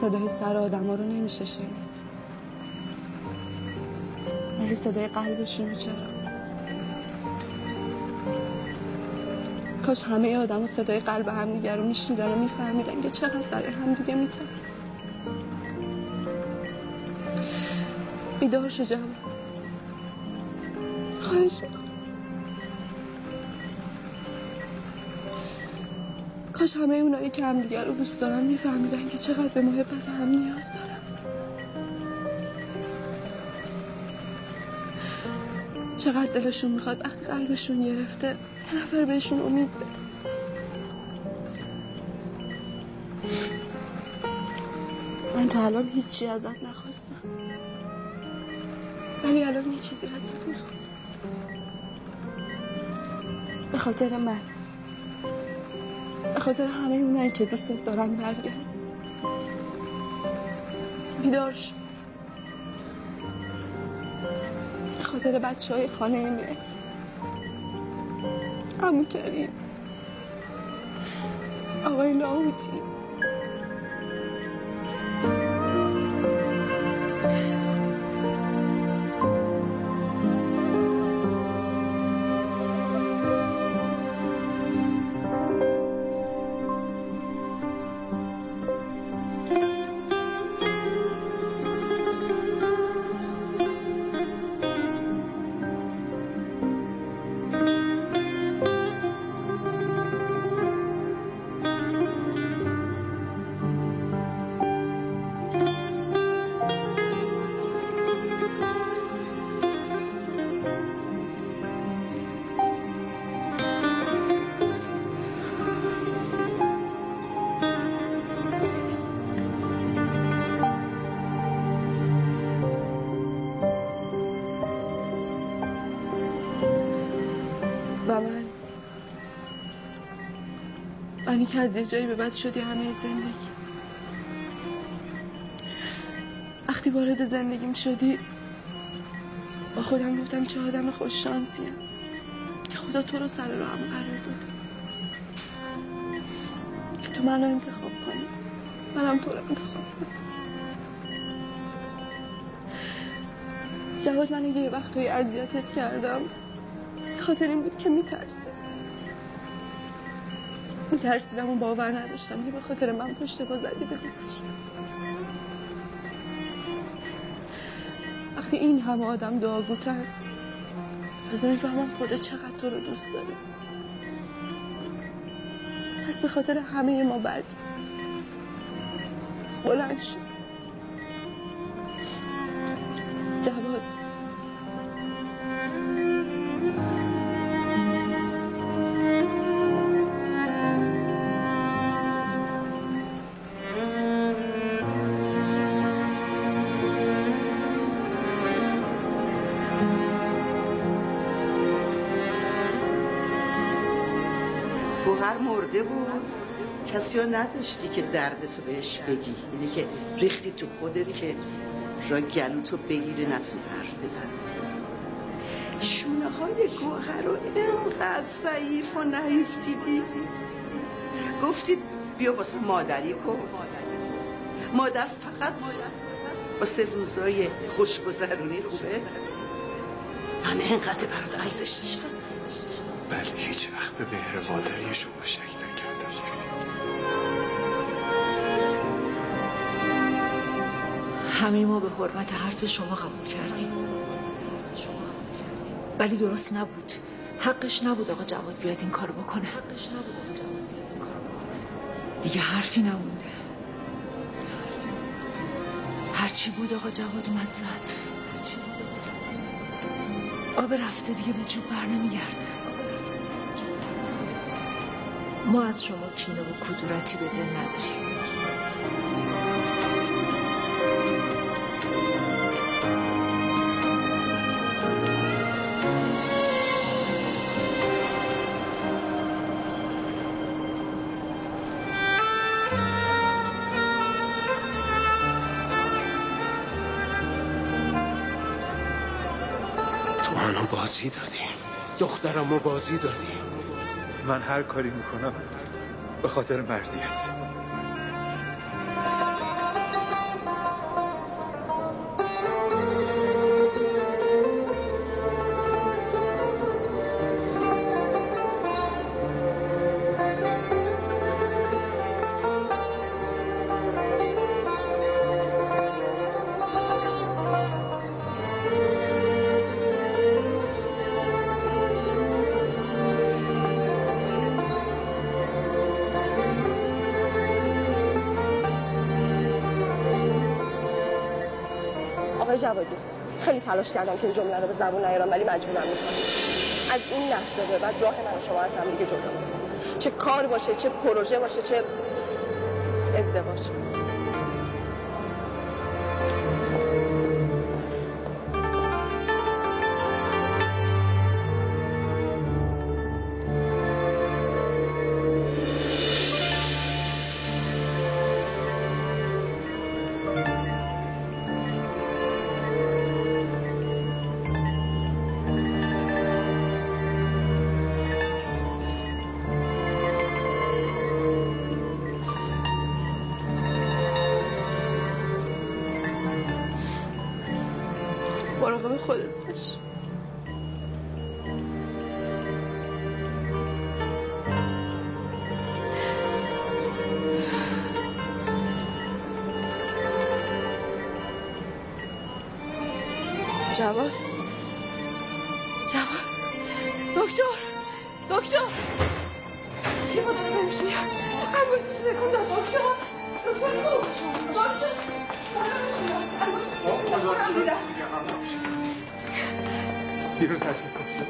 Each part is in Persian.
صدای سر آدم ها رو نمیشه شنید، ولی صدای قلبشون رو چرا؟ کاش همه آدم ها صدای قلب همدیگه رو میشنیدن و میفهمیدن که چقدر برای همدیگه میتن. بیدار شو جواد، خواهش میکنم. کاش همه اونایی که همدیگه رو دوست دارن میفهمیدن که چقدر به محبت هم نیاز دارن. چقدر دلشون میخواد وقتی قلبشون گرفته یه نفر بهشون امید بده. من تا الان هیچی ازت نخواستم، ولی الان یه چیزی ازت میخوام. به خاطر من، به خاطر همه اونایی که دوستت دارن برگرد. بیدار شو. به خاطر بچه‌های خانه مهر، عمو کریم، آقای لاهوتی. و منی که از یه جایی به بعد شدی همه زندگی. وقتی وارد زندگیم شدی با خودم گفتم چه آدم خوش شانسیم که خدا تو رو سر راهم قرار داده، که تو منو انتخاب کنی، منم تو رو انتخاب کنم. جواد، من اگه یه وقتایی اذیتت کردم خاطر این بود که میترسیدم و باور نداشتم که به خاطر من پشت پا زدی به گذشتم. وقتی این همه آدم دعاگوتن تازه میفهمم خدا چقدر تو رو دوست داره. پس به خاطر همه ما برگرد، بلند شو جواد. گوهر مرده بود، کسی ها نداشتی که دردتو بهش بگی. اینه که ریختی تو خودت که را گلوتو بگیره نتونی حرف بزن. شونه های گوهر رو اینقدر ضعیف و نحیف دیدی، گفتی بیا واسه مادری کن. مادر فقط واسه روزای خوشگذرونی خوبه. من اینقدر برات ارزش داشتم. بله، هیچ وقت به مهر مادری شما شک نکردم. همه ما به حرمت حرف شما قبول کردیم، ولی درست نبود. حقش نبود آقا جواد بیاد این کارو بکنه. دیگه حرفی نمونده. هرچی بود آقا جواد اومد زد. آب رفته دیگه به جوب بر نمیگرده. ما از شما کینه و کدورتی به دل نداریم. تو منو بازی دادی، دخترمو بازی دادی. من هر کاری میکنم به خاطر مرضی هست. آقای جوادی خیلی تلاش کردم که این جمله رو به زبون نیارم ولی مجبورم میکنم. از این لحظه به بعد راه من و شما از هم دیگه جداست. چه کار باشه، چه پروژه باشه، چه ازدواج. مراقب خودت باش. جواد دکتر یه بار بهش میاد انگوشتش نکن دکتر بیرون تشریف کنید.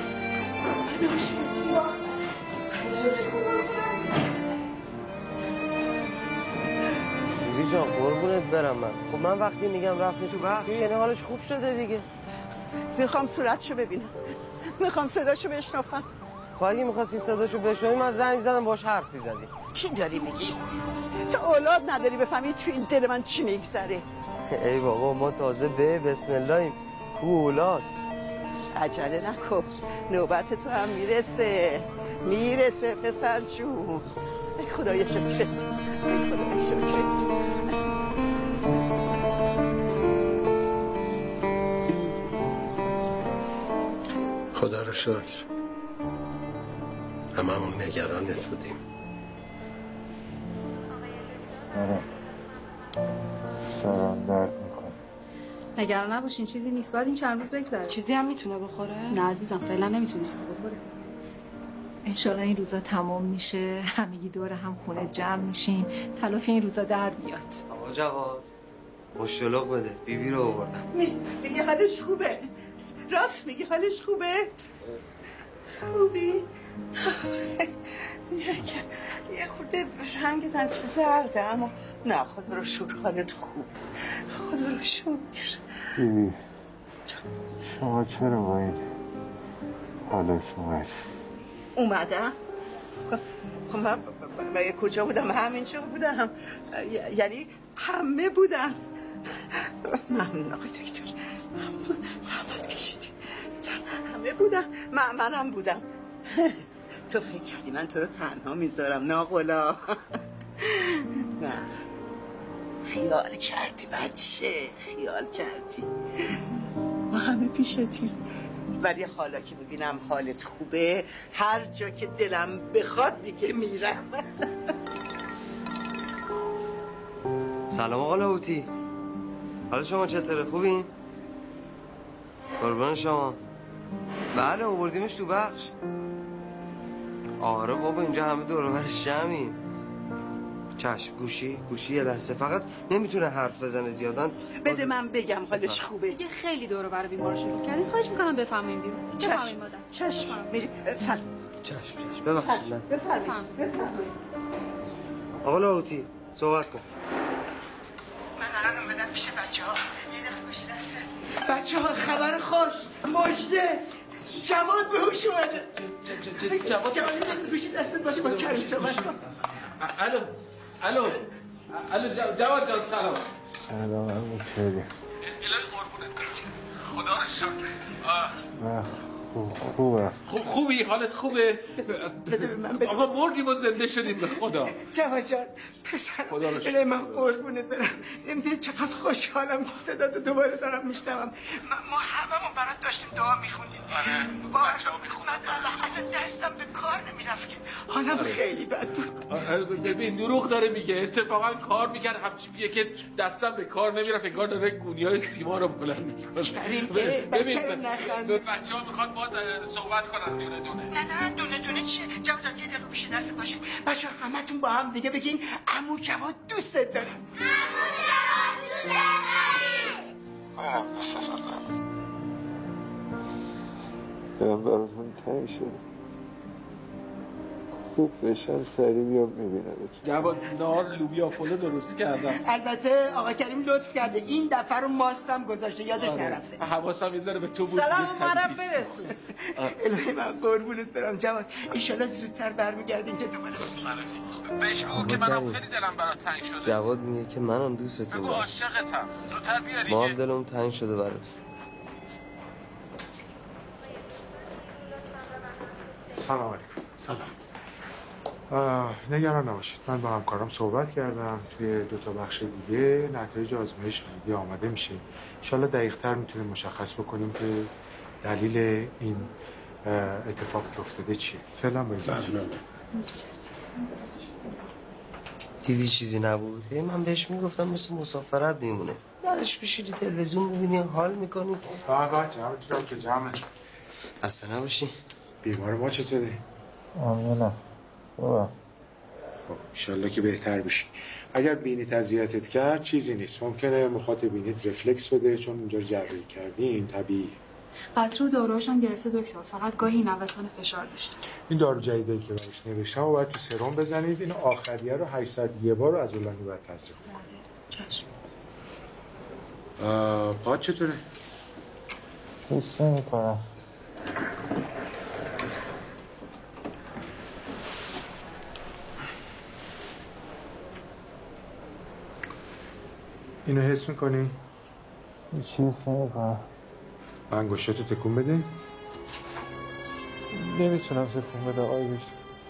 بیبی جان قربونت برم من. خب من وقتی میگم رفتی تو بخش یعنی حالش خوب شده دیگه. میخوام صورتشو ببینم، میخوام صداشو بشنفم. خب اگه میخواستی صداشو بشنوی من زنگ میزدم باش حرف میزدی. چی داری میگی؟ تو اولاد نداری بفهمی تو این دل من چی میگذره؟ ای بابا ما تازه به بسم اللهیم. کو اولاد عجله نکن، نوبت تو هم میرسه پسر جون. ای خدای شکرت، ای خدای شکرت. خدا رو شکر هممون نگرانت بودیم. سرم درد میکنه. نگران نباشین چیزی نیست. باید این چند روز بگذره. چیزی هم میتونه بخوره؟ نه عزیزم فعلا نمیتونه چیزی بخوره. انشالله این روزا تمام میشه، همگی دور هم خونه جمع میشیم، تلافی این روزا در بیاد. آقا جواد مشتلق بده بیبی رو آوردم. میگه حالش خوبه. راست میگه حالش خوبه. خوبی؟ یه خورده رنگت هم زرده اما نه خدا رو شکر حالت خوب. خدا رو شکر. بیبی شما چرا باید حالت اومدم؟ خب من کجا بودم؟ همینجا بودم، یعنی همه بودم. ممنون آقای دکتر، ممنون، زحمت کشیدی. همه بودم، منم بودم. تو فکر کردی من تو رو تنها میذارم؟ ناقلا. نه خیال کردی بچه، خیال کردی. ما همه پیشتیم، ولی حالا که میبینم حالت خوبه هر جا که دلم بخواد دیگه میرم. سلام آقا لاوتی. حالا شما چطوره؟ خوبین؟ قربان شما. بله آوردیمش تو بخش. آره بابا اینجا همه دور و برش جمعیم. چشم گوشی یه لحظه فقط نمیتونه حرف بزنه زیادن. بده من بگم حالش خوبه. دیگه خیلی دور و بر بیمار شروع کردین. خواهش میکنم بفهمین بیرون. بفهمین مادر. چشم میری. سلام. چشم ببخشید. بفرمایید. آقا لاوتی صحبت کن. من الان اومدم پیش بچه‌ها. یه دقیقه گوشی دستت. بچه‌ها خبر خوش، مژده. جواد بهوش اومده. جواد گوشی دستت باشه با کریم صحبت کن. الو جواد جان سلام. سلام همون چهلی الهی قربونت برسیم. خدا رو شکر. خوبه. خوبی؟ حالت خوبه؟ بده به من بده. آقا مردیم و زنده شدیم به خدا. جواد جان پسر الهی من قربونت برم. نمیدونی چقدر خوشحالم که صداتو دوباره دارم میشنوم. ما هممون برات داشتیم دعا میخوندیم. بچه‌ها میخوندن. من اصلا دستم به کار نمیرفت که حالم خیلی بد بود. ببین دروغ داره میگه، اتفاقا کار میکرد همچین میگه که دستم به کار نمیرفت، انگار داره گونیای سیما رو بلند میکنه. کریم بچه رو نخند. بچه‌ها میخوان باهات صحبت کنن دونه دونه. نه دونه چیه؟ جواد جان یه دقیقه پیش دست باشه. بچه‌ها همتون با هم دیگه بگین عمو جواد دوست داریم. عمو جواد دوست داریم. دلم براتون تنگ شده. خوب بشم سریع بیام میبینم. جواد نار لوبیا پلو درست کردم. البته آقا کریم لطف کرده این دفعه رو ماستم گذاشته یادش نرفته. حواسم یه ذره به تو بود. سلام منم برسون. الهی من قربونت برم جواد. ان زودتر برمیگردین که دوباره بهش بگو که منم خیلی دلم برات تنگ شده. جواد میگه که منم دوستتون بگو عاشقتم. زودتر بیا دیگه. ما هم دلم تنگ شده برات. سلام علیکم. سلام. نگران نباشید، من با همکارم صحبت کردم. توی 2 تا بخش دیگه نتایج آزمایش زودی آماده میشه. انشالله دقیق‌تر میتونیم مشخص بکنیم که دلیل این اتفاق که افتاده چیه. فعلا با دیدی چیزی نبود؟ من بهش میگفتم مثل مسافرت میمونه. بعدش بشیدی تلویزیون میبینی حال میکنی. بابا جمعتونم که جمعه. اصلا نباشی. بیمار ما چطوری؟ آمینه. بابا. خب انشالله که بهتر بشی. اگر بینیت اذیتت کرد چیزی نیست. ممکنه مخاط بینیت رفلکس بده چون اونجا جراحی کردیم طبیعی. قطره و داروهاش هم گرفته دکتر، فقط گاهی نوسان فشار داشته. این دارو جدیدی که براش نوشتم و باید تو سرم بزنید. این آخریه رو 800 یه بار رو از اولانی باید تزریق کنید. چشم. پاد چطوره؟ حس نمی‌کنم. اینو حس میکنی؟ هیچی حس نمی‌کنم. انگشتاتو تکون بده. نمیتونم تکون بدم آقای دکتر.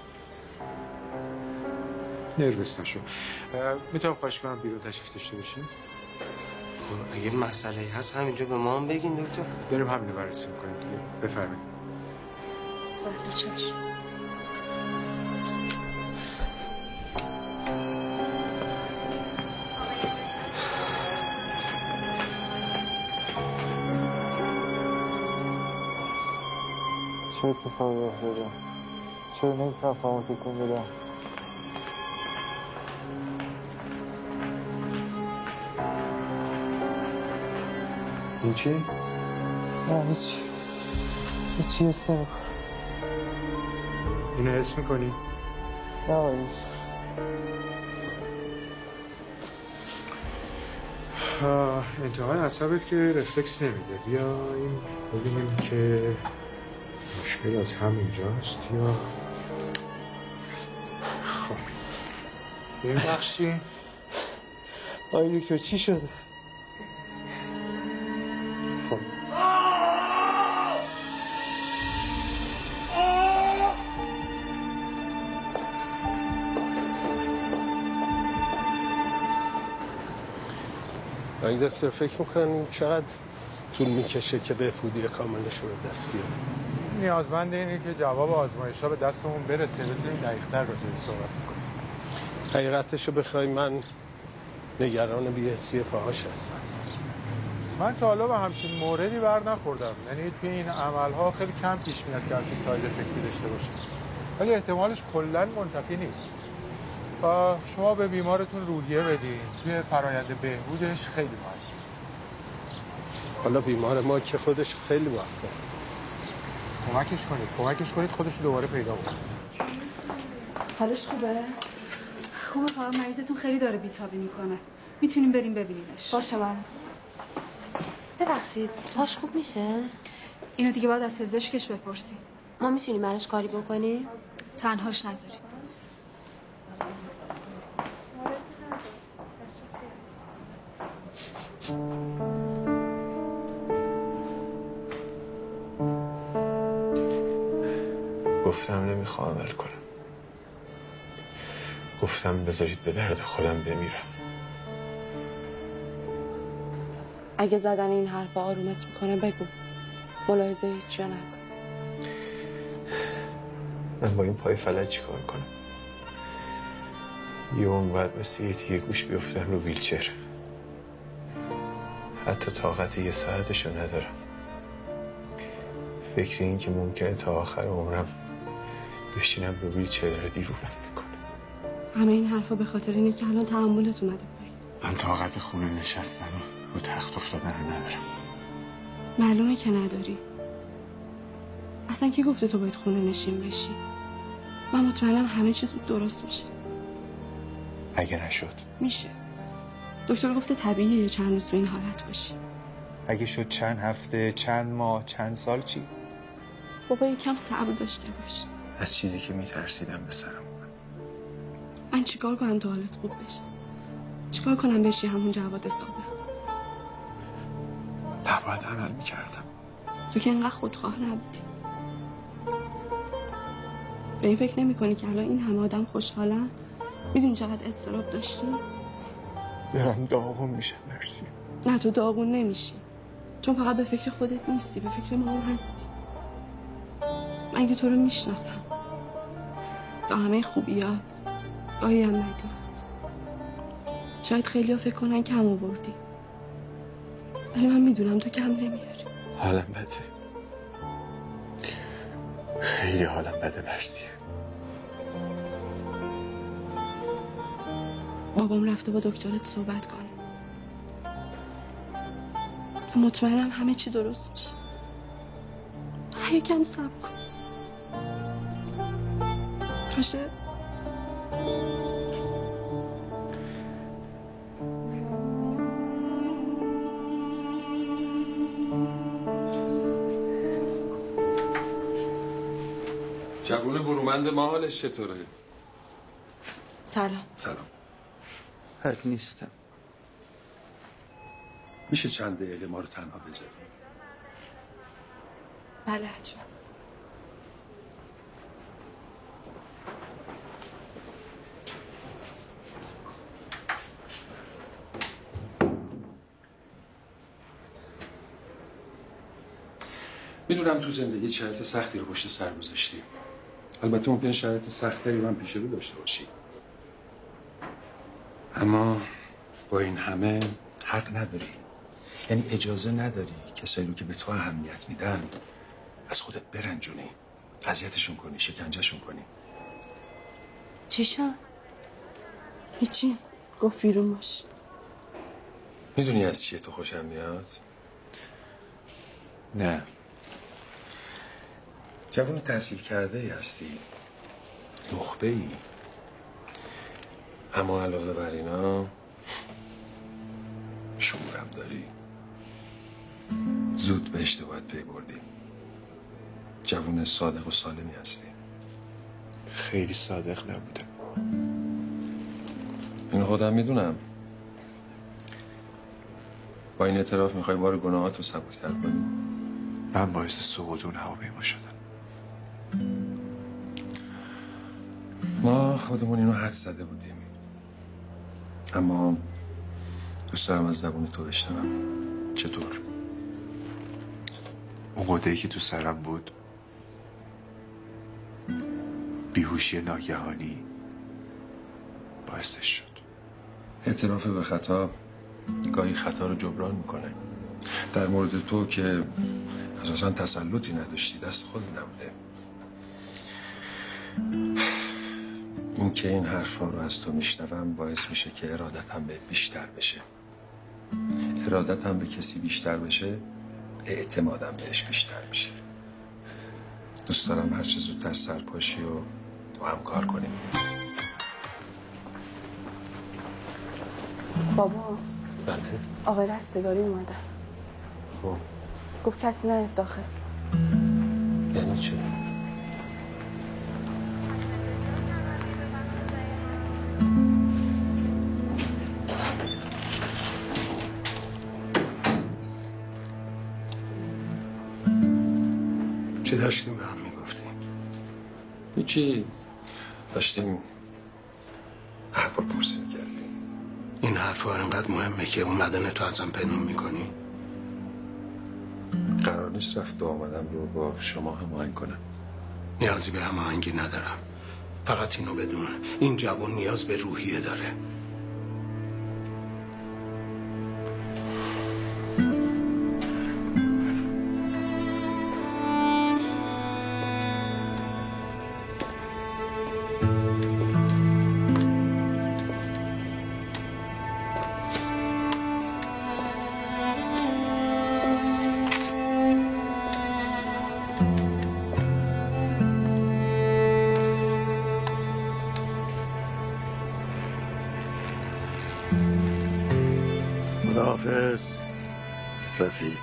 نروس نشو. میتونم خواهش کنم بیرون تشریف داشته باشیم؟ خب اگه مسئله هست همینجا به ما هم بگین دکتر. بریم همینو بررسی میکنیم دیگه. بفرمایید. بله چشم. چه اتفاقی افتاده؟ چرا نمیتونم پامو تکون بدم؟ این چی؟ نه هیچی حس نمی‌کنم. اینو حس میکنی؟ نه آقای دکتر. انتهای عصبت که رفلکس نمیده. بیایم ببینیم که مشکل از همینجاست یا خب این بخش چی؟ آقای دکتر چی شده؟ خب آقای دکتر فکر میکنم چقدر طول میکشه که بهبودی کاملش رو به دست بیاریم؟ نیازمند اینه که جواب آزمایش‌ها به دستمون برسه بتونیم دقیق‌تر راجعش صحبت کنیم. حقیقتش رو بخوای من نگران بی‌حسی پاهاش هستم. من تا حالا به همچین موردی بر نخوردم. یعنی توی این عمل‌ها خیلی کم پیش میاد که همچین ساید افکتی داشته باشه. ولی احتمالش کلاً منتفی نیست. شما به بیمارتون روحیه بدین. توی فرایند بهبودش خیلی مؤثره. حالا بیمار ما که خودش خیلی وقته. کمکش کنید خودش رو دوباره پیدا کنه. حالش خوبه؟ خوبه، فقط مریضتون خیلی داره بیتابی میکنه. میتونیم بریم ببینیمش. باشه من. ببخشید پاش خوب میشه؟ اینو دیگه باید از پزشکش بپرسیم. ما میتونیم براش کاری بکنیم؟ تنهاش نذاریم. گفتم نمیخوام عمل کنم. گفتم بذارید به درد خودم بمیرم. اگه زدن این حرف آرومت میکنه بگو. ملاحظه هیچ جا نکن. من با این پای فلج چیکار کنم؟ یه اون بعد مثل یه تیه گوش بیفتم رو ویلچر. حتی طاقت یه ساعتشو ندارم. فکر این که ممکنه تا آخر عمرم بشینم رو ویلچر داره دیوونم میکنه. همه این حرفا به خاطر اینه که الان تحملت اومده پایین. من طاقت خونه نشستن رو تخت افتادن رو ندارم. معلومه که نداری. اصلا کی گفته تو باید خونه نشین بشی؟ من مطمئنم همه چیز درست میشه. اگه نشد؟ میشه. دکتر گفته طبیعیه یه چند روز تو این حالت باشی. اگه شد چند هفته، چند ماه، چند سال چی؟ بابا یکم صبر داشته باش. از چیزی که میترسیدم به سرم اومد. من چیکار کنم تو حالت خوب بشه؟ چیکار کنم بشی همون جواد سابق؟ نباید عمل میکردم. تو که اینقدر خودخواه نبودی. به این فکر نمی کنی که الان این همه آدم خوشحالن؟ میدونی چقدر اضطراب داشتی؟ دارم داغون میشم. مرسی. نه تو داغون نمیشی، چون فقط به فکر خودت نیستی، به فکر ما هم هستی. من که تو رو میشناسم، با همه خوبیات، گاهی هم بدیات. شاید خیلی ها فکر کنن کم آوردی، ولی من میدونم تو کم نمیاری. حالم بده، خیلی حالم بده. مرسی. بابام رفته با دکترت صحبت کنه. مطمئنم همه چی درست میشه. یکم صبر کن. باشه؟ جوون برومند ما حالش چطوره؟ سلام. سلام. بد نیستم. میشه چند دقیقه ما رو تنها بذاری؟ بله حتما. میدونم تو زندگی شرایط سختی رو پشت سر گذاشتی. البته ممکنه شرایط سختری رو هم پیش رو داشته باشی. اما با این همه حق نداری. یعنی اجازه نداری کسایی رو که به تو اهمیت میدن از خودت برنجونی، اذیتشون کنی، شکنجهشون کنی. چی شد؟ هیچی. گفت بیرون باش. میدونی از چیه تو خوشم میاد؟ نه. جوان تحصیل کرده ای هستی، نخبه ای، اما علاوه بر اینا شعورم داری. زود به اشتباهت پی بردی. جوان صادق و سالمی هستی. خیلی صادق نبودم. اینو خودم میدونم. با این اعتراف میخوای بار گناهات رو سبک‌تر کنی؟ من باعث سقوط اون هواپیما شدم. ما خودمون اینو حد زده بودیم، اما دوست دارم از زبون تو بشنوم. چطور؟ اون قده‌ای که تو سرم بود، بیهوشی ناگهانی باعثش شد. اعتراف به خطا گاهی خطا رو جبران میکنه. در مورد تو که اساسا تسلطی نداشتی، دست خود نبوده. این که این حرفا رو از تو میشنوم باعث میشه که ارادتم بهت بیشتر بشه. ارادتم به کسی بیشتر بشه، اعتمادم بهش بیشتر میشه. دوست دارم هر چه زودتر سرپاشی و با هم کار کنیم. بابا. بله. آقای رستگاری اومدن. خب گفت کسی نیاد داخل. یعنی چه؟ چه داشتیم به هم میگفتیم؟ هیچی. داشتیم احوال پرسی میکردیم. این حرفا انقدر مهمه که اومدن تو ازم پنهون میکنی؟ قرار نیست رفت و آمدم رو با شما هماهنگ کنم. نیازی به هماهنگی ندارم. فقط اینو بدون، این جوان نیاز به روحیه داره. خداحافظ رفیق.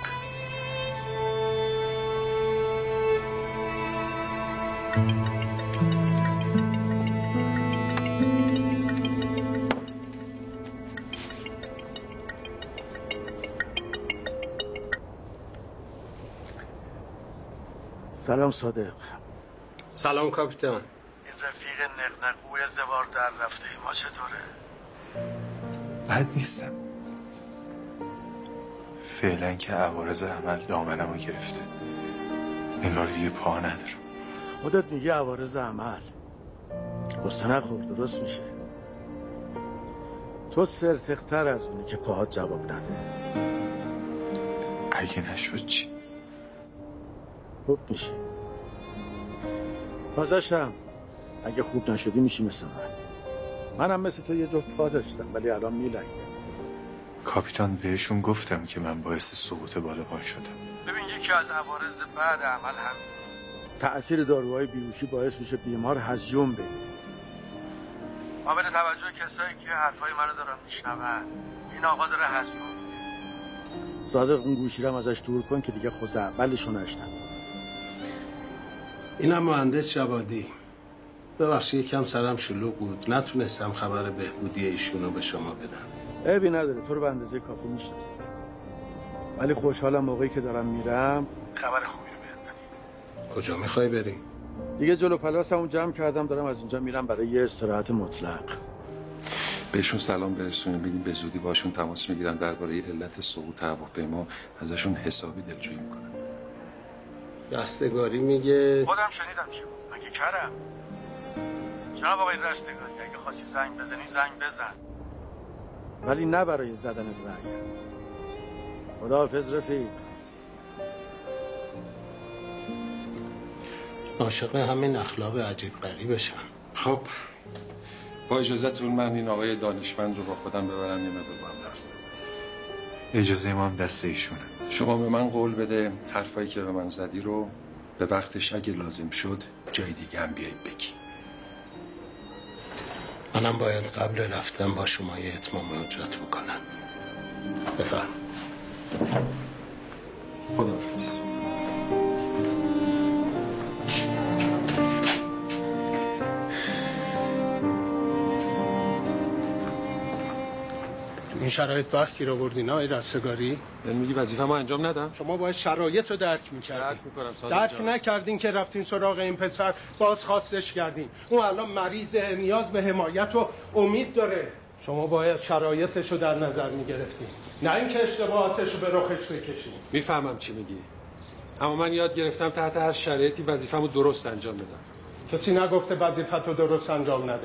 سلام صادق. سلام کاپیتان. این رفیق نقنقوی زوار در رفته ما چطوره؟ بد نیستم. فعلا که عوارض عمل دامنمو گرفته، انگار دیگه پا ندارم. خودت میگی عوارض عمل. قصه نخور، درست میشه. تو سرتقتر از اونی که پاهات جواب نده. اگه نشد چی؟ خوب میشه. تازه‌شم اگه خوب نشدی میشی مثل منم مثل تو یه جفت پا داشتم ولی الان میلنگه. کاپیتان بهشون گفتم که من باعث سقوط بالابان شدم. ببین یکی از عوارض بعد عمل هم تأثیر داروهای بیهوشی باعث میشه بیمار هزیون بگیره. قابل توجه کسایی که حرفای منو دارن میشنون، این آقا داره هزیون میگه. صادق اون گوشی رو ازش دور کن که دیگه خوزعبلشو نشنوه. اینم مهندس جوادی. ببخشید یکم سرم شلوغ بود، نتونستم خبر بهبودی ایشونو به شما بدم. عیبی نداره، تو رو به اندازه کافی میشناسم. ولی خوشحالم موقعی که دارم میرم خبر خوبی رو بهم دادی. کجا میخوای بری؟ دیگه جلو پلاسمو جمع کردم، دارم از اینجا میرم برای یه استراحت مطلق. بهشون سلام برسونیم، بگیم به زودی باشون تماس میگیرم، درباره علت سقوط هواپیما ازشون حسابی دلجویی میکنم. رستگاری میگه. خودم شنیدم چی بود. مگه کرم؟ جناب آقای رستگاری اگه خواستی زنگ بزنی زنگ بزن، ولی نه برای زدن رأی. خداحافظ رفیق. عاشق همین اخلاق عجیب غریبشم. خب با اجازهتون من این آقای دانشمند رو با خودم ببرم یه مقدار با هم حرف بزنیم. اجازه ما هم دست ایشونه. شما به من قول بده حرفایی که به من زدی رو به وقتش اگه لازم شد جای دیگه هم بیایی بگی. منم باید قبل رفتن با شما یه اتمام حجت بکنم. بفرم. خداحافظ. این شرایط وقت گیر آوردین های رستگاری؟ یعنی میگی وظیفه‌مو انجام ندم؟ شما باید شرایط رو درک میکردین. درک نکردین که رفتین سراغ این پسر، بازخواستش کردین. اون الان مریضه، نیاز به حمایت و امید داره. شما باید شرایطش رو در نظر میگرفتین، نه اینکه اشتباهاتش رو به رخش بکشین. میفهمم چی میگی، اما من یاد گرفتم تحت هر شرایطی وظیفه‌مو درست انجام بدم. کسی نگفته وظیفت رو درست انجام نده.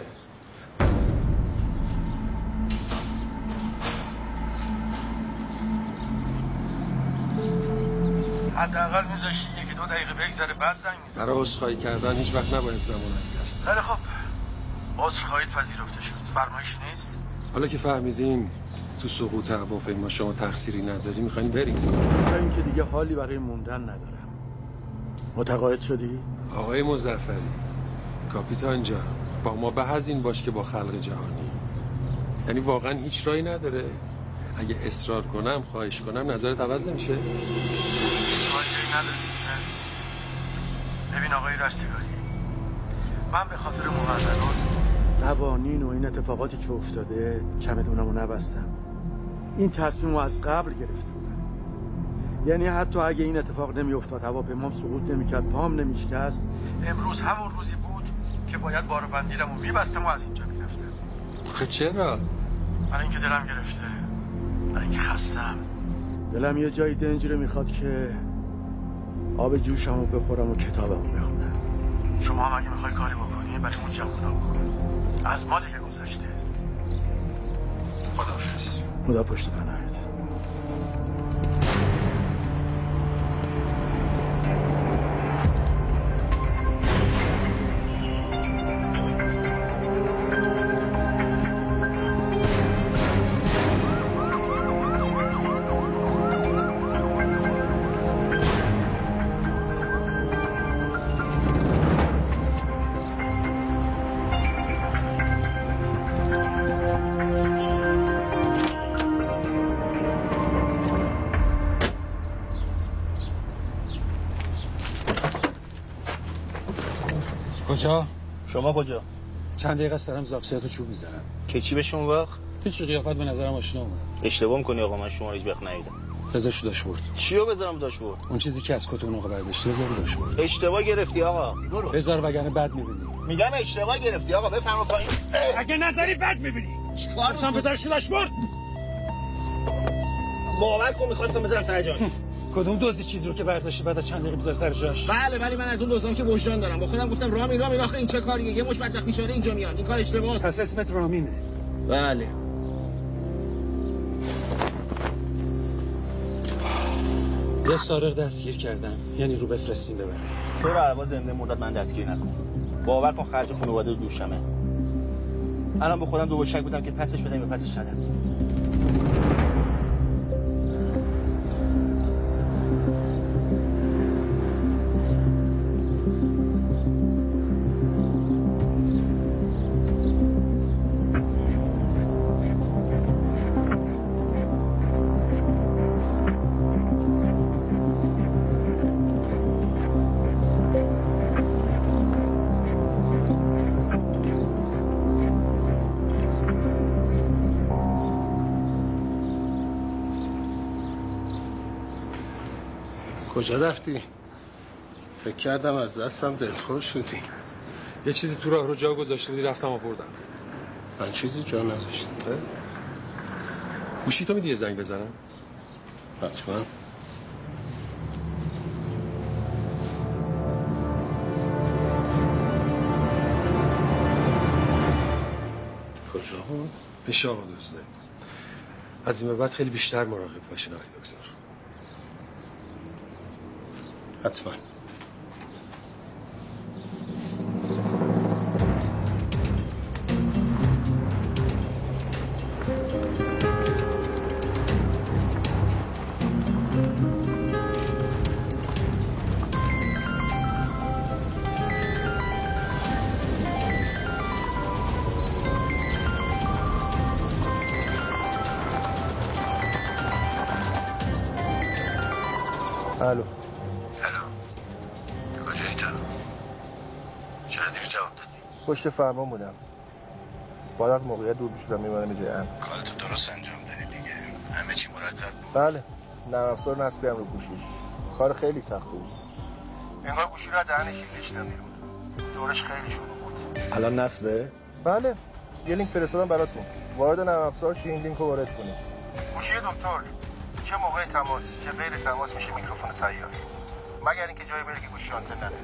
حداقل میذاشتی یکی دو دقیقه بگذره بعد زنگ میزنی. برای عذرخواهی کردن هیچ وقت نباید زمان از دست داد. خیلی خب، عذرخواهیت پذیرفته شد. فرمایشی نیست؟ حالا که فهمیدیم تو سقوط هواپیما شما تقصیری نداری، میخواین بریم؟ برای اینکه دیگه حالی برای موندن ندارم. متقاعد شدی؟ آقای مظفری، کاپیتان جان، با ما به از این باش که با خلق جهانی. یعنی واقعا هیچ راهی نداره؟ اگه اصرار کنم، خواهش کنم، نظرت عوض نمیشه؟ راجعی نداری ببین آقای رستگاری، من به خاطر مقررات، قوانین و این اتفاقاتی که افتاده چمدونمو نبستم. این تصمیمو از قبل گرفته بودم. یعنی حتی اگه این اتفاق نمیافتاد، هواپیمام سقوط نمیکرد، پام نمیشکست، امروز همون روزی بود که باید باربندیلمو میبستم و از اینجا میرفتم. خب چرا؟ برای اینکه دلم گرفته، برای اینکه خستم. دلم یه جایی دنجره میخواد که آب جوشمو بخورم و کتابمو بخونم. شما هم اگه میخوای کاری بکنی برای اون جوونا بکن. از ما دیگه گذشته. خداحافظ. خدا پشت پناهت. کجا؟ شما کجا؟ چند دقیقه است دارم زاکسیاتو چوب میزنم. که چی بشه اون وقت؟ هیچ قیافت به نظرم آشنا اومد. اشتباه می‌کنی آقا، من شما رو هیچ وقت ندیدم. بذارش داشبورد. چیو بذارم داشبورد؟ اون چیزی که از کت اونقا برداشتی بذار داشبورد. اشتباه گرفتی آقا. برو. بذار وگرنه بد می‌بینی. میگم اشتباه گرفتی آقا، بفرما پایین. اگه نظری بد می‌بینی. چیکار گفتم بذارش داشبورد. باور کن می‌خواستم بذارم سر جاش. کدوم دوزی چیزی رو که برداشتی بعد از چند دقیقه بذار سر جاش؟ بله ولی من از اون دوزام که وجدان دارم. با خودم گفتم رامین آخه این چه کاریه؟ یه مش بدبخت بیچاره اینجا میاد. این کار اشتباهه. پس اسمت رامینه. بله. یه سارق دستگیر کردم، یعنی رو بفرستیم ببره. تو رو علاوه زنده مردت من دستگیر نکن. باور کن خرج خانواده رو دوشمه. الان به خودم دوباره شک بودم که پسش بدم یا پسش ندم. کجا رفتی؟ فکر کردم از دستم دلخور شدی. یه چیزی تو راه رو جا گذاشته بودی رفتم آوردم. من چیزی جا نذاشتم. گوشی تو میدی یه زنگ بزنم؟ حتما. کجا بود؟ پیش آقا دزده. از این به بعد خیلی بیشتر مراقب باشین آقای دکتر. حتما. الو. کجایی تو؟ چرا دیر جواب دادی؟ پشت فرمان بودم. بعد از موقعیت دور بشدم میمانم جای هم. کارتو درست انجام دادی دیگه. همه چی مرتب بود. بله. نرم افزار نصبی هم رو گوشیش. کار خیلی سخته بود. انگار گوشی رو از دهنش کشیدم بیرون. دورش خیلی شلوغ بود. الان نصبه؟ بله. یه لینک فرستادم براتون. وارد نرم افزار شید، این لینک رو وارد کنید. گوشی دکتر چه موقع تماس چه غیر تماس میشه میکروفون سیار. مگر اینکه جایی بره که گوشی آنتن نداره.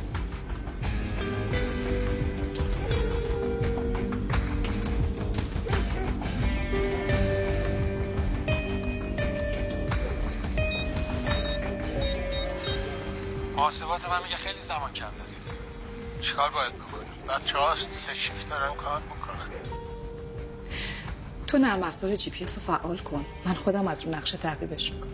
محاسبات من میگه خیلی زمان کم دارید. چیکار باید بکنیم؟ بچه‌ها 3 شیفت دارن کار میکنن. تو نرم افزار جی پی اس رو فعال کن. من خودم از رو نقشه تعقیبش میکنم.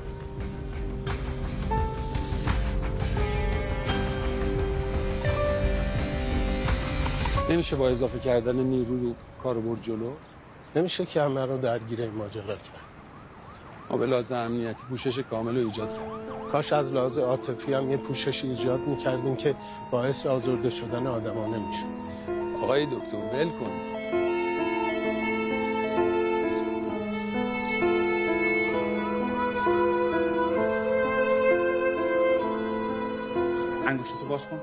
نمیشه با اضافه کردن نیرو کارو برد جلو؟ نمیشه که همه رو درگیر این ماجرا کرد. ما به لحاظ امنیتی پوشش کامل رو ایجاد کردیم. کاش از لحاظ عاطفی هم یه پوشش ایجاد میکردیم که باعث آزرده شدن آدما نمیشد. آقای دکتر ول کن. انگشتتو باز کن.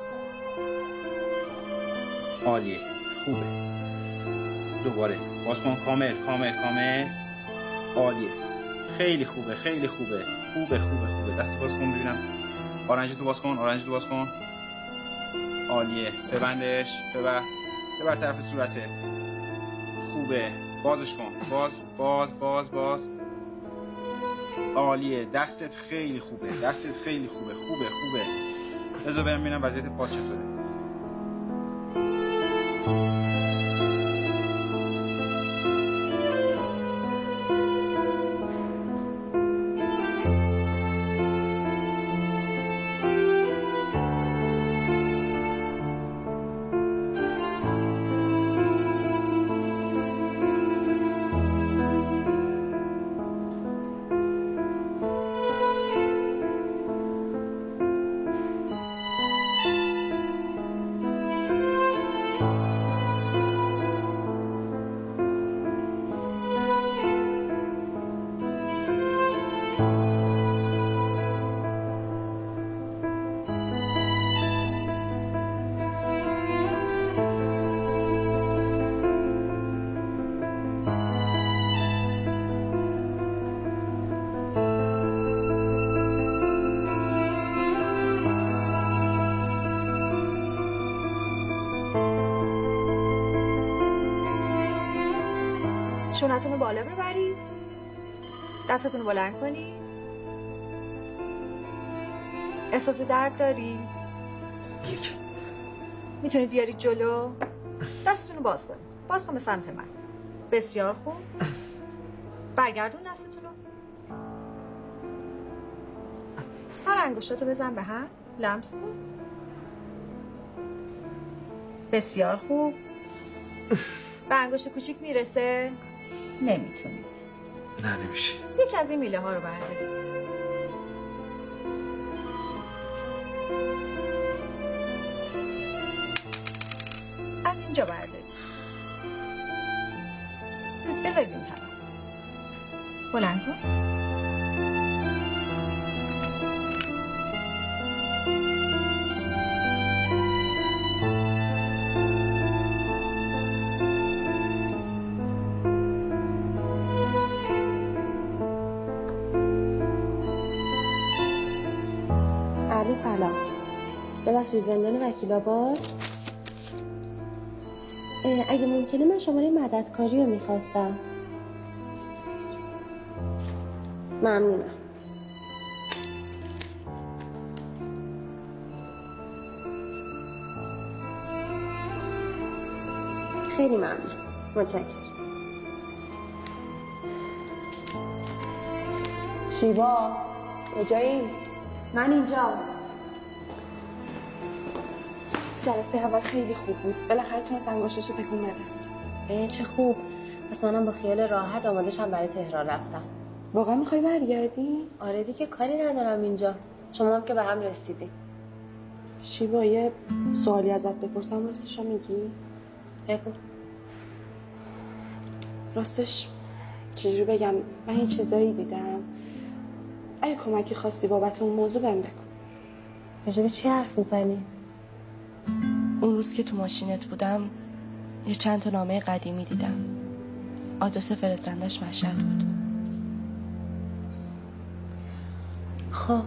عالیه. خوبه. دوباره باز کن. کامل. عالیه. خیلی خوبه. خوبه. دست باز کن ببینم. آرنجتو باز کن. عالیه. ببندش. ببر طرف صورتت. خوبه. بازش کن. باز. عالیه. دستت خیلی خوبه. خوبه. بذار برم ببینم وضعیت پا چطوره. شونتون رو بالا ببرید، دستتون رو بلند کنید. احساس درد دارید؟ میتونید بیارید جلو؟ دستتون رو باز کنید. باز کن به سمت من. بسیار خوب. برگردون دستتون رو. سر انگشتاتو بزن به هم. لمس کن. بسیار خوب. به انگشت کوچیک میرسه؟ نمیتونید. نه نمیشه. یکی از این میله ها رو بردارید. از اینجا بردارید. بذارید این طرف. بلند کن. سلام. ببخشید زندان وکیل آباد؟ اگه ممکنه من شماره مددکاری رو میخواستم. ممنونم. خیلی ممنون. متشکرم. شیوا کجایی؟ من اینجا. جلسه اول خیلی خوب بود. بالاخره تونست انگشتشو تکون بده. چه خوب. پس منم با خیال راحت آماده شم برای تهران رفتن. واقعا میخوای برگردی؟ آره دیگه کاری ندارم اینجا. شما هم که به هم رسیدی. شیوا یه سوالی ازت بپرسم راستشو میگی؟ بگو. راستش چجوری بگم، من یه چیزایی دیدم. اگه کمکی خواستی بابت اون موضوع بهم بگو. راجع به چی حرف میزنی؟ اون روز که تو ماشینت بودم یه چند تا نامه قدیمی دیدم. آدرس فرستندش مشهد بود. خب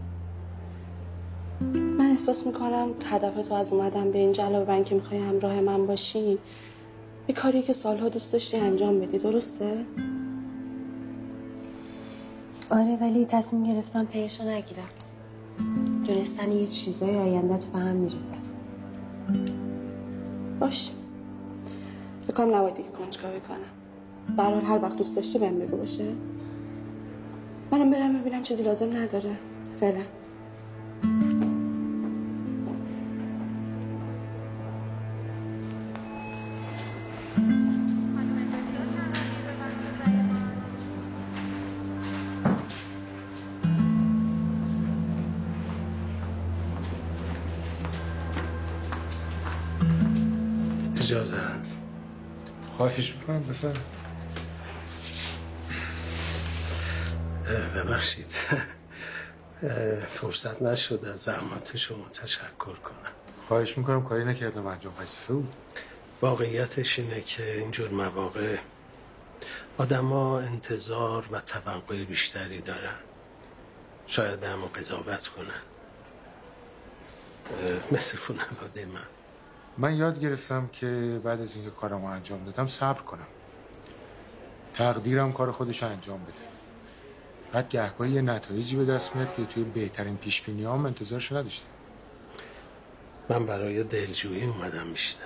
من احساس میکنم هدف تو از اومدن به این جلال که میخوای همراه من باشی یه کاری که سالها دوست داشتی انجام بدی، درسته؟ آره ولی تصمیم گرفتم پیشو نگیرم. دونستن یه چیزای آیندت به هم میریزه. باش. بکنم نباید دیگه کنجکاوی کنم. به هر حال هر وقت دوست داشتی بهم بگو باشه. منم برم ببینم چیزی لازم نداره. فعلا. اجازه هست. خواهش میکنم بفرم. ببخشید فرصت نشد از زحمات شما تشکر کنم. خواهش میکنم، کاری نکردم، انجام وظیفه بود. واقعیتش اینه که اینجور مواقع آدما انتظار و توقع بیشتری دارن. شاید هم قضاوت کنن. مثل خانواده من یاد گرفتم که بعد از اینکه کارمو انجام دادم صبر کنم. تقدیرم کار خودش انجام بده. بعد گهگاهی یه نتایجی به دست میاد که توی بهترین پیش‌بینی‌هام انتظارش نداشتم. من برای دلجویی اومدم بیشتر.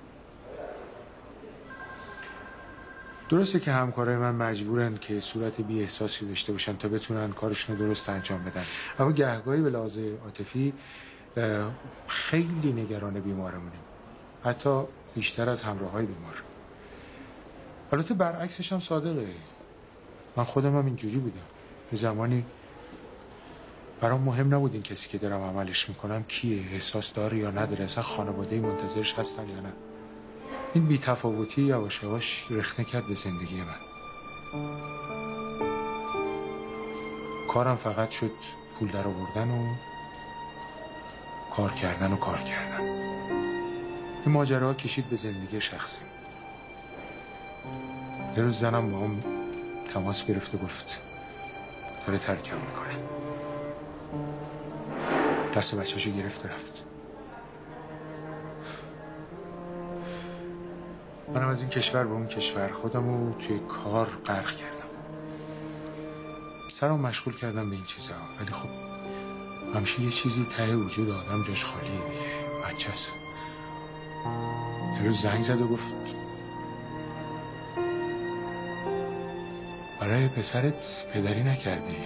درسته که همکارای من مجبورن که صورت بی احساسی داشته باشن تا بتونن کارشون رو درست انجام بدن، اما گهگاهی به لحاظ عاطفی خیلی نگران بیمارمونیم، حتی بیشتر از همراهای بیمار. البته برعکسش هم صادقه. من خودم هم اینجوری بودم. به زمانی برام مهم نبود این کسی که دارم عملش میکنم کیه، احساس داره یا نداره، اصلا خانواده منتظرش هستن یا نه. این بی‌تفاوتی یواش یواش رخنه کرد به زندگی من. کارم فقط شد پول در آوردن و کار کردن. این ماجراها کشید به زندگی شخصی. یه روز زنم با هم تماس گرفت و گفت داره ترکم میکنه. دست بچه‌شو گرفت و رفت. منم از این کشور به اون کشور خودمو توی کار غرق کردم. سرم مشغول کردم به این چیزا، ولی خب همیشه یه چیزی ته وجود آدم جاش خالیه دیگه. بچه است. یه روز زنگ زد و گفت برای پسرت پدری نکردی،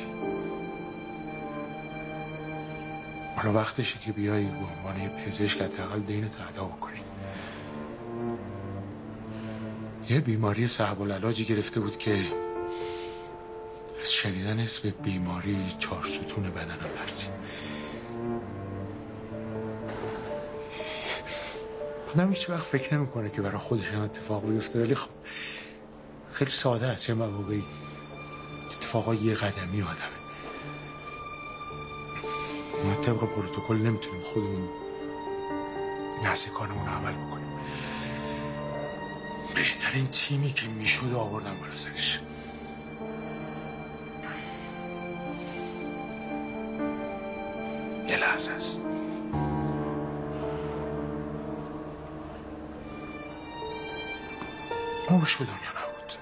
حالا وقتشه که بیایی به عنوان یه پزشک حداقل دینتو ادا بکنی. یه بیماری صعب العلاجی گرفته بود که از شنیدن اسم بیماری 4 ستون بدنم لرزید. آدم هیچ وقت فکر نمیکنه که برای خودش هم اتفاق بیفته، ولی خب خیلی ساده است. یه مواقعی اتفاقا یه قدمی آدمه. ما طبق پروتکل نمیتونیم خودمون نزدیکانمون رو عمل بکنیم. بهترین تیمی که میشد آوردن بالا سرش. یه لحظه است. هوش به دنیا نبود.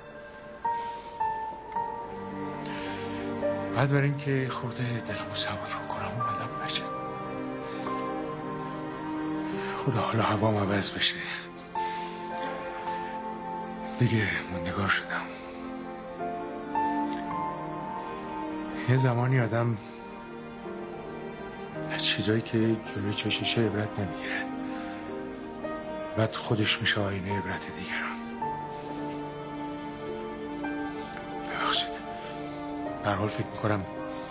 بعد برای اینکه خورده دلمو سبک بکنم اومدم نشد. خدا حالا هوام عوض بشه. دیگه موندگار شدم. یه زمانی آدم از چیزایی که جلوی چششه عبرت نمیگیره، بعد خودش میشه آینه عبرت دیگران. ببخشید. به هر حال فکر میکنم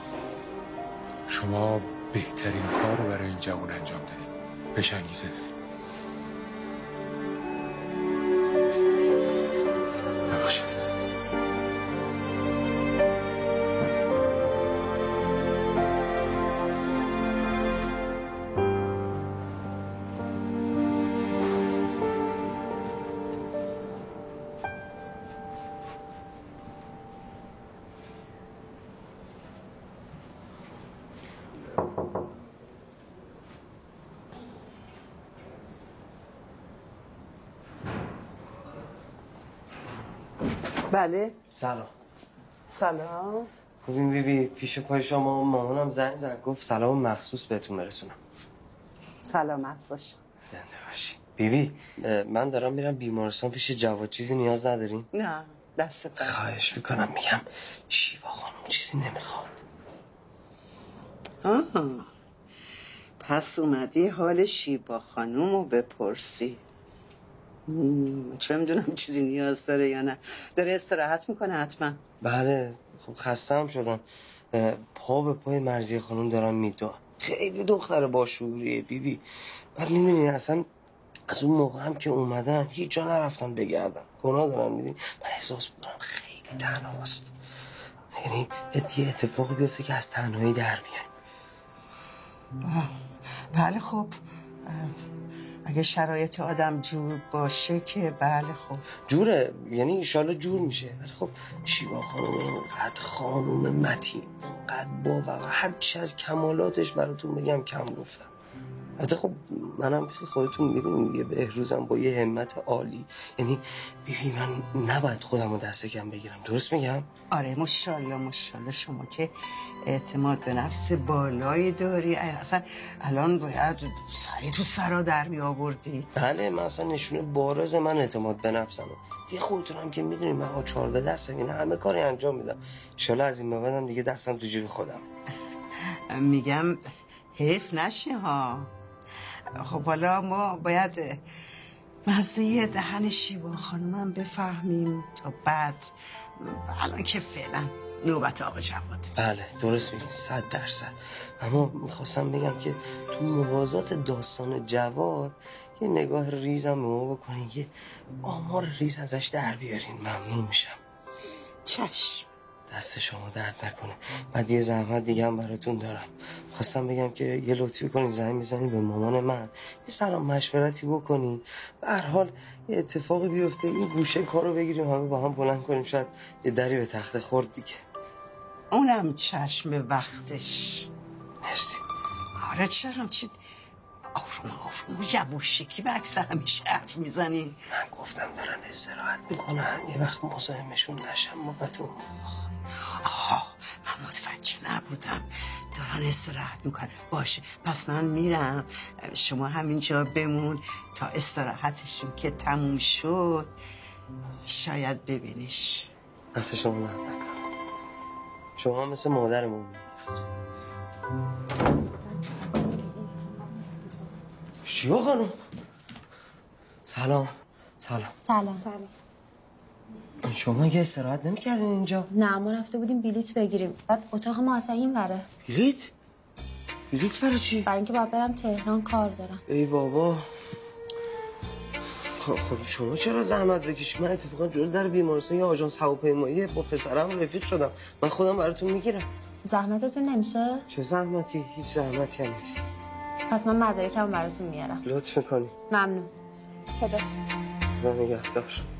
شما بهترین کار رو برای این جوان انجام دادید. بهش انگیزه دادید. ببخشید. بله. سلام. سلام. خوبین بیبی؟ پیش پای شما مامانم زنگ زد گفت سلام مخصوص بهتون برسونم. سلامت باش. زنده باشی. بیبی من دارم میرم بیمارستان پیش جواد. چیزی نیاز ندارین؟ نه دستت درد. خواهش میکنم. میگم شیوا خانم چیزی نمیخواد. پس اومدی حال شیوا خانم رو بپرسی. چه میدونم چیزی نیاز داره یا نه. داره استراحت میکنه حتما. بله خب خستم شدم. پا به پای مرضیه خانم دارم میدوام. خیلی دختر باشعوریه بیبی. بعد میدونی اصلا از اون موقع هم که اومدن هیچ جا نرفتن بگردن. گناه دارم. میدونی من احساس میکنم خیلی تنهاست. یعنی یه اتفاقی بیفته که از تنهایی در بیایم. بله خب اگه شرایط آدم جور باشه که بله خب جوره. یعنی انشالله جور میشه. ولی خب شیوا خانم اینقدر خانوم متین، اینقدر باوقار، هر چی از کمالاتش براتون بگم کم گفتم. البته خب منم خودتون میدونید دیگه بهروزم با یه همت عالی. یعنی بیبی من نباید خودم رو دست کم بگیرم. درست میگم؟ آره ماشاءالله شما که اعتماد به نفس بالایی داری. اصلا الان باید سری تو سرا در می آوردی. بله من اصلا نشونه بارز من اعتماد به نفسم. دیگه خودتونم که میدونید من آچار به دستم، این همه کاری انجام میدم. انشالله از این بعدم دیگه دستم تو جیب خودم. میگم حیف نشه ها. خب حالا ما باید مزه دهن شیوا خانومم بفهمیم تا بعد. الان که فعلا نوبت آقا جواده. بله درست میگی 100%. اما میخواستم بگم که تو موازات داستان جواد یه نگاه ریزم به ما بکنین، یه آمار ریز ازش در بیارین. ممنون میشم. چشم. دست شما درد نکنه. بعد یه زحمت دیگه هم براتون دارم. خواستم بگم که یه لطفی کنین زنگ بزنین به مامان من، یه سلام مشورتی بکنین. به هر حال یه اتفاقی بیفته این گوشه کارو بگیریم همه با هم بلند کنیم، شاید یه دری به تخت خورد دیگه. اونم چشم وقتش. مرسی. آره چرا چی؟ آروم شما یواشکی به عکس همیشه حرف میزنی. من گفتم دارن استراحت میکنن، یه وقت مزاحمشون نشم موقتون. آها من متوجه نبودم دارن استراحت میکنن. باشه پس من میرم، شما همینجا بمون تا استراحتشون که تموم شد شاید ببینیش. دست شما درد نکنه. شما مثل مادرمون. شیوا خانم سلام. سلام. شما یه استراحت نمی‌کردین اینجا؟ نه ما رفته بودیم بلیت بگیریم، بعد اتاق ما اصلا این وره. بلیت برای چی؟ برای اینکه باید برم تهران کار دارم. ای بابا. خب شما چرا زحمت بکشید؟ من اتفاقا جلوی در بیمارستان یه آژانس هواپیمایی با پسرم رفیق شدم. من خودم براتون میگیرم. زحمتتون نمیشه؟ چه زحمتی؟ هیچ زحمتی هم نیست. پس من مدارکم براتون میارم. لطف میکنی. ممنون. خداحافظ. خدا نگهدار.